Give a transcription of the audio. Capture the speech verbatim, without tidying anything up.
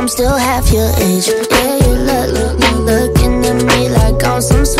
I'm still half your age. Yeah, you look, look, looking at me like on some